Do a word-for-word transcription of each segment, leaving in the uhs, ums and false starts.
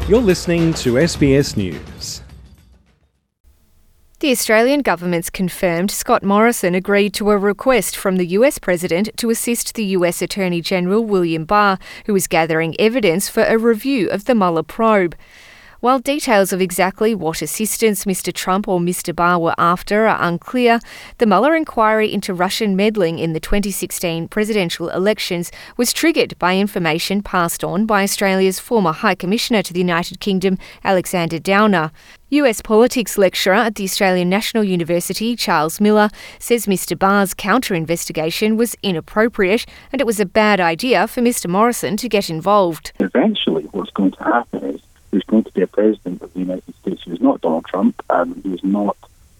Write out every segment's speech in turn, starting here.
You're listening to S B S News. The Australian government's confirmed Scott Morrison agreed to a request from the U S President to assist the U S Attorney General William Barr, who is gathering evidence for a review of the Mueller probe. While details of exactly what assistance Mister Trump or Mister Barr were after are unclear, the Mueller inquiry into Russian meddling in the twenty sixteen presidential elections was triggered by information passed on by Australia's former High Commissioner to the United Kingdom, Alexander Downer. U S politics lecturer at the Australian National University, Charles Miller, says Mister Barr's counter-investigation was inappropriate and it was a bad idea for Mister Morrison to get involved. Eventually, what's going to happen is there's going to be a president of the United States who is not Donald Trump, um, who is not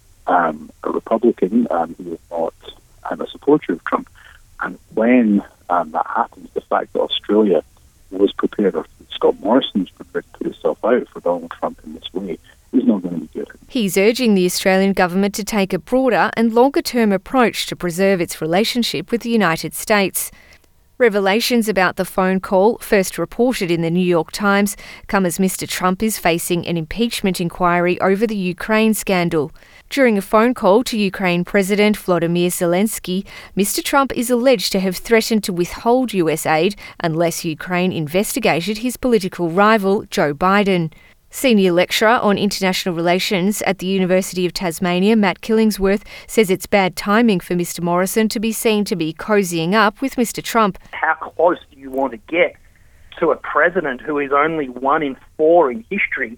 um, a Republican, um, who is not um, a supporter of Trump. And when um, that happens, the fact that Australia was prepared, or Scott Morrison was prepared to put himself out for Donald Trump in this way, is not going to be good. He's urging the Australian government to take a broader and longer-term approach to preserve its relationship with the United States. Revelations about the phone call, first reported in the New York Times, come as Mister Trump is facing an impeachment inquiry over the Ukraine scandal. During a phone call to Ukraine President Volodymyr Zelensky, Mister Trump is alleged to have threatened to withhold U S aid unless Ukraine investigated his political rival, Joe Biden. Senior lecturer on international relations at the University of Tasmania, Matt Killingsworth, says it's bad timing for Mister Morrison to be seen to be cozying up with Mister Trump. How close do you want to get to a president who is only one in four in history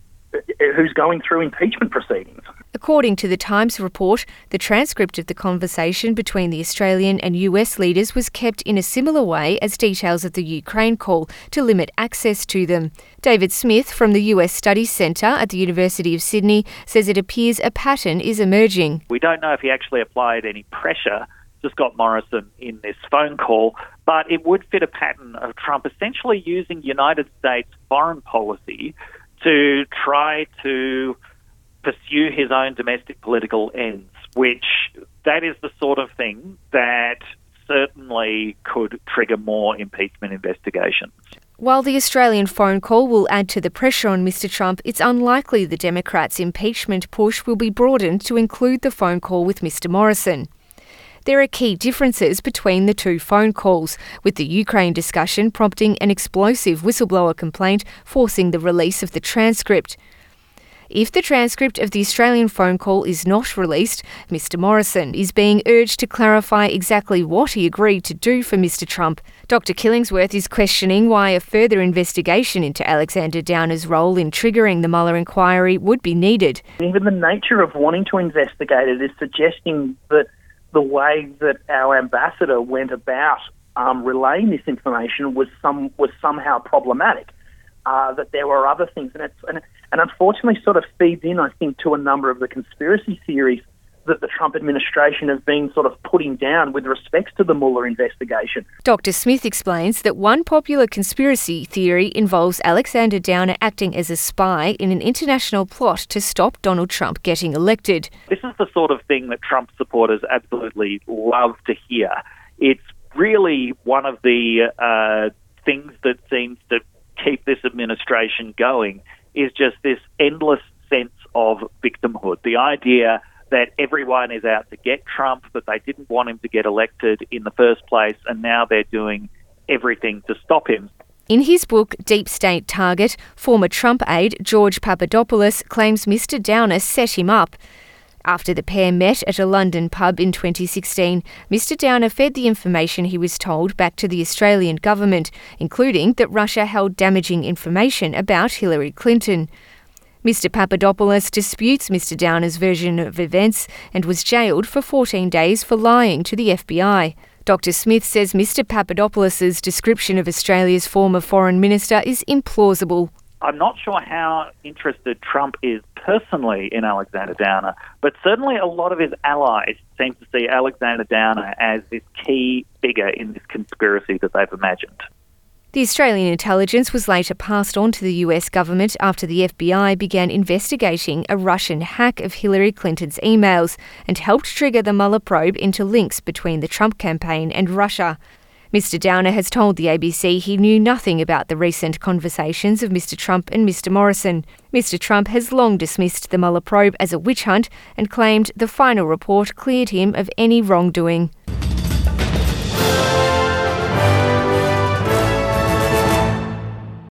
who's going through impeachment proceedings? According to the Times report, the transcript of the conversation between the Australian and U S leaders was kept in a similar way as details of the Ukraine call to limit access to them. David Smith from the U S Studies Centre at the University of Sydney says it appears a pattern is emerging. We don't know if he actually applied any pressure to Scott Morrison in this phone call, but it would fit a pattern of Trump essentially using United States foreign policy to try to pursue his own domestic political ends, which that is the sort of thing that certainly could trigger more impeachment investigations. While the Australian phone call will add to the pressure on Mister Trump, it's unlikely the Democrats' impeachment push will be broadened to include the phone call with Mister Morrison. There are key differences between the two phone calls, with the Ukraine discussion prompting an explosive whistleblower complaint forcing the release of the transcript. If the transcript of the Australian phone call is not released, Mister Morrison is being urged to clarify exactly what he agreed to do for Mister Trump. Doctor Killingsworth is questioning why a further investigation into Alexander Downer's role in triggering the Mueller inquiry would be needed. Even the nature of wanting to investigate it is suggesting that the way that our ambassador went about um, relaying this information was some was somehow problematic. Uh, that there were other things, and it's and, and unfortunately sort of feeds in, I think, to a number of the conspiracy theories that the Trump administration has been sort of putting down with respect to the Mueller investigation. Doctor Smith explains that one popular conspiracy theory involves Alexander Downer acting as a spy in an international plot to stop Donald Trump getting elected. This is the sort of thing that Trump supporters absolutely love to hear. It's really one of the uh, things that seems to keep this administration going is just this endless sense of victimhood. The idea that everyone is out to get Trump, that they didn't want him to get elected in the first place, and now they're doing everything to stop him. In his book, Deep State Target, former Trump aide George Papadopoulos claims Mister Downer set him up. After the pair met at a London pub in twenty sixteen, Mister Downer fed the information he was told back to the Australian government, including that Russia held damaging information about Hillary Clinton. Mister Papadopoulos disputes Mister Downer's version of events and was jailed for fourteen days for lying to the F B I. Doctor Smith says Mister Papadopoulos's description of Australia's former foreign minister is implausible. I'm not sure how interested Trump is personally in Alexander Downer, but certainly a lot of his allies seem to see Alexander Downer as this key figure in this conspiracy that they've imagined. The Australian intelligence was later passed on to the U S government after the F B I began investigating a Russian hack of Hillary Clinton's emails and helped trigger the Mueller probe into links between the Trump campaign and Russia. Mister Downer has told the A B C he knew nothing about the recent conversations of Mister Trump and Mister Morrison. Mister Trump has long dismissed the Mueller probe as a witch hunt and claimed the final report cleared him of any wrongdoing.